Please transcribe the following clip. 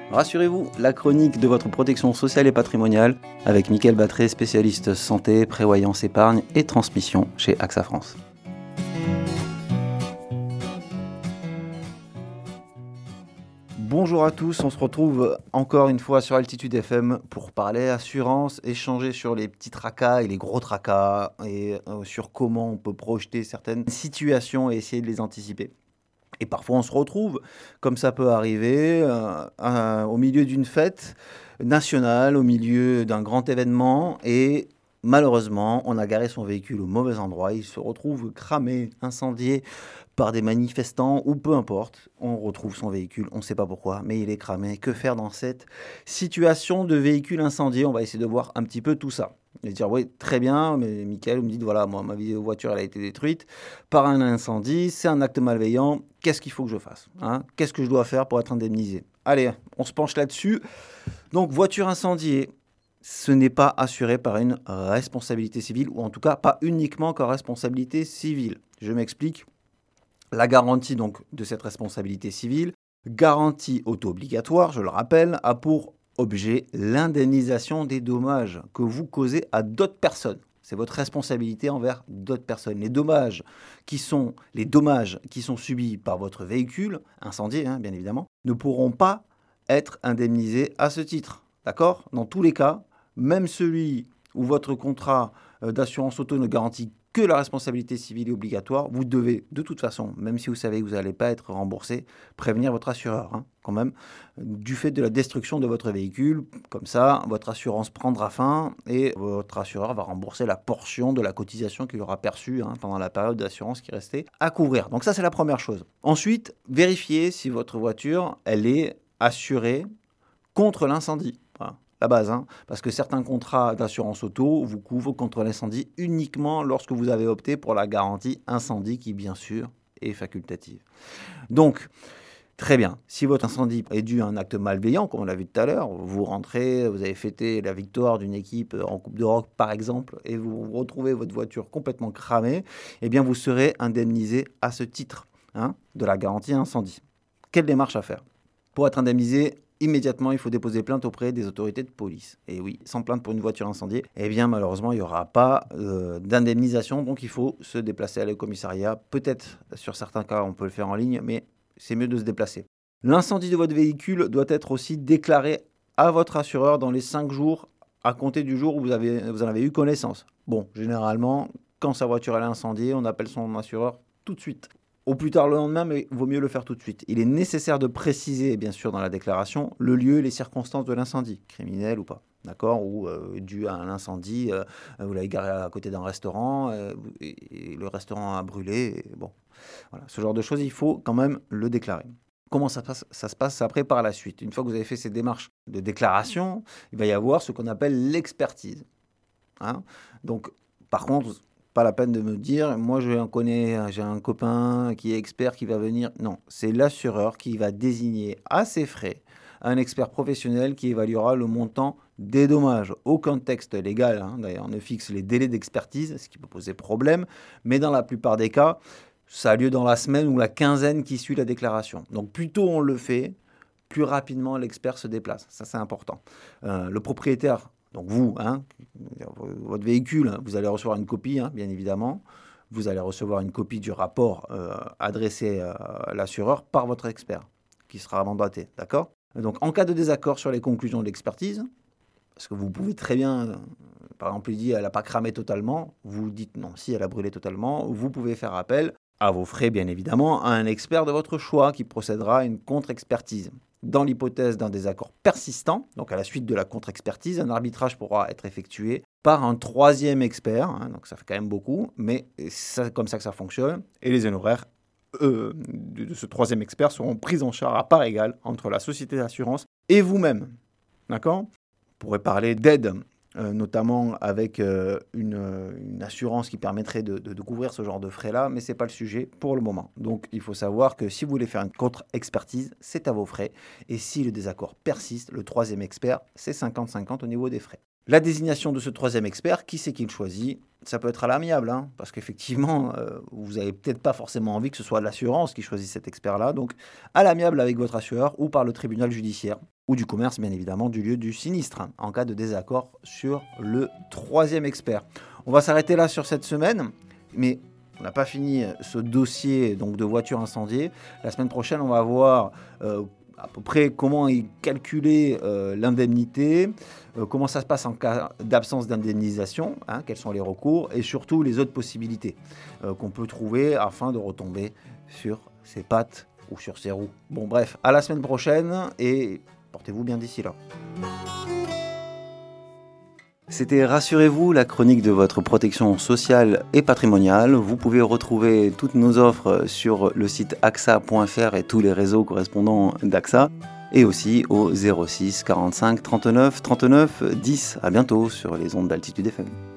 Rassurez-vous, la chronique de votre protection sociale et patrimoniale avec Mickaël Battré, spécialiste santé, prévoyance, épargne et transmission chez AXA France. Bonjour à tous, on se retrouve encore une fois sur Altitude FM pour parler assurance, échanger sur les petits tracas et les gros tracas et sur comment on peut projeter certaines situations et essayer de les anticiper. Et parfois on se retrouve, comme ça peut arriver, au milieu d'une fête nationale, au milieu d'un grand événement et malheureusement on a garé son véhicule au mauvais endroit, il se retrouve cramé, incendié par des manifestants ou peu importe, on retrouve son véhicule, on ne sait pas pourquoi, mais il est cramé. Que faire dans cette situation de véhicule incendié? On va essayer de voir un petit peu tout ça. Et dire oui, très bien, mais Mickaël, vous me dites voilà, moi ma voiture elle a été détruite par un incendie, c'est un acte malveillant, qu'est-ce qu'il faut que je fasse, hein? Qu'est-ce que je dois faire pour être indemnisé? Allez, on se penche là-dessus. Donc voiture incendiée, ce n'est pas assuré par une responsabilité civile, ou en tout cas pas uniquement qu'en responsabilité civile. Je m'explique. La garantie donc de cette responsabilité civile, garantie auto-obligatoire, je le rappelle, a pour objet l'indemnisation des dommages que vous causez à d'autres personnes. C'est votre responsabilité envers d'autres personnes. Les dommages qui sont subis par votre véhicule, incendié bien évidemment, ne pourront pas être indemnisés à ce titre. D'accord ? Dans tous les cas, même celui où votre contrat d'assurance auto ne garantit que la responsabilité civile est obligatoire, vous devez de toute façon, même si vous savez que vous n'allez pas être remboursé, prévenir votre assureur, quand même, du fait de la destruction de votre véhicule. Comme ça, votre assurance prendra fin et votre assureur va rembourser la portion de la cotisation qu'il aura perçue pendant la période d'assurance qui restait à couvrir. Donc ça, c'est la première chose. Ensuite, vérifiez si votre voiture, elle est assurée contre l'incendie. Voilà. La base, parce que certains contrats d'assurance auto vous couvrent contre l'incendie uniquement lorsque vous avez opté pour la garantie incendie qui, bien sûr, est facultative. Donc, très bien, si votre incendie est dû à un acte malveillant, comme on l'a vu tout à l'heure, vous rentrez, vous avez fêté la victoire d'une équipe en Coupe de Rock, par exemple, et vous retrouvez votre voiture complètement cramée, eh bien, vous serez indemnisé à ce titre de la garantie incendie. Quelle démarche à faire? Pour être indemnisé, immédiatement, il faut déposer plainte auprès des autorités de police. Et oui, sans plainte pour une voiture incendiée, eh bien malheureusement, il n'y aura pas d'indemnisation. Donc il faut se déplacer à le commissariat. Peut-être, sur certains cas, on peut le faire en ligne, mais c'est mieux de se déplacer. L'incendie de votre véhicule doit être aussi déclaré à votre assureur dans les 5 jours à compter du jour où vous en avez eu connaissance. Bon, généralement, quand sa voiture est incendiée, on appelle son assureur tout de suite. Au plus tard le lendemain, mais il vaut mieux le faire tout de suite. Il est nécessaire de préciser, bien sûr, dans la déclaration, le lieu et les circonstances de l'incendie, criminel ou pas, d'accord, ou dû à un incendie, vous l'avez garé à côté d'un restaurant, et le restaurant a brûlé, et bon, voilà, ce genre de choses, il faut quand même le déclarer. Comment ça se passe après par la suite? Une fois que vous avez fait ces démarches de déclaration, il va y avoir ce qu'on appelle l'expertise. Donc, par contre, pas la peine de me dire, moi j'ai un copain qui est expert qui va venir. Non, c'est l'assureur qui va désigner à ses frais un expert professionnel qui évaluera le montant des dommages. Aucun texte légal, d'ailleurs, ne fixe les délais d'expertise, ce qui peut poser problème, mais dans la plupart des cas, ça a lieu dans la semaine ou la quinzaine qui suit la déclaration. Donc plus tôt on le fait, plus rapidement l'expert se déplace. Ça, c'est important. Le propriétaire, donc vous, votre véhicule, vous allez recevoir une copie, bien évidemment. Vous allez recevoir une copie du rapport adressé à l'assureur par votre expert, qui sera mandaté, d'accord? Donc, en cas de désaccord sur les conclusions de l'expertise, parce que vous pouvez très bien, par exemple, lui dire elle n'a pas cramé totalement, vous dites non, si elle a brûlé totalement, vous pouvez faire appel, à vos frais bien évidemment, à un expert de votre choix qui procédera à une contre-expertise. Dans l'hypothèse d'un désaccord persistant, donc à la suite de la contre-expertise, un arbitrage pourra être effectué par un troisième expert, donc ça fait quand même beaucoup, mais c'est comme ça que ça fonctionne, et les honoraires de ce troisième expert seront pris en charge à part égale entre la société d'assurance et vous-même. D'accord ? On pourrait parler d'aide, notamment avec une assurance qui permettrait de couvrir ce genre de frais-là, mais ce n'est pas le sujet pour le moment. Donc il faut savoir que si vous voulez faire une contre-expertise, c'est à vos frais. Et si le désaccord persiste, le troisième expert, c'est 50-50 au niveau des frais. La désignation de ce troisième expert, qui c'est qui le choisit? Ça peut être à l'amiable, hein, parce qu'effectivement, vous n'avez peut-être pas forcément envie que ce soit l'assurance qui choisit cet expert-là. Donc, à l'amiable avec votre assureur ou par le tribunal judiciaire ou du commerce, bien évidemment, du lieu du sinistre, hein, en cas de désaccord sur le troisième expert. On va s'arrêter là sur cette semaine, mais on n'a pas fini ce dossier donc, de voitures incendiées. La semaine prochaine, on va voir à peu près comment est calculée l'indemnité, comment ça se passe en cas d'absence d'indemnisation, hein, quels sont les recours, et surtout les autres possibilités qu'on peut trouver afin de retomber sur ses pattes ou sur ses roues. Bon bref, à la semaine prochaine et portez-vous bien d'ici là. C'était Rassurez-vous, la chronique de votre protection sociale et patrimoniale. Vous pouvez retrouver toutes nos offres sur le site axa.fr et tous les réseaux correspondants d'AXA, et aussi au 06 45 39 39 10. À bientôt sur les ondes d'Altitude FM.